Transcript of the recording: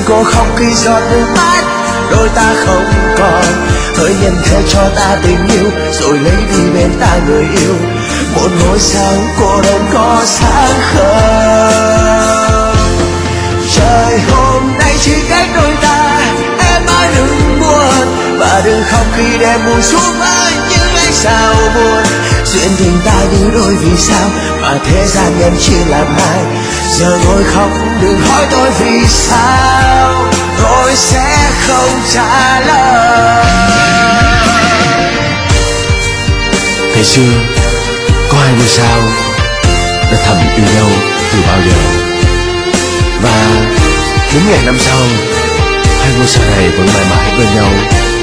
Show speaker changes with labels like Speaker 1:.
Speaker 1: cô khóc khi giọt nước mắt đôi ta không còn. Hỡi nhân thế cho ta tình yêu rồi lấy đi bên ta người yêu. Một ngôi sao cô đơn có sáng không? Trời hôm nay chỉ cách đôi ta, em ơi đừng buồn và đừng khóc khi đêm buông xuống với những ánh sao buồn. Duyên tình ta như đôi vì sao mà thế gian nhân chia làm hai. Giờ ngồi khóc đừng hỏi tôi vì sao, tôi sẽ không trả lời.
Speaker 2: Ngày xưa có hai ngôi sao đã thầm yêu nhau từ bao giờ, và 4.000 năm sau hai ngôi sao này vẫn mãi mãi bên nhau.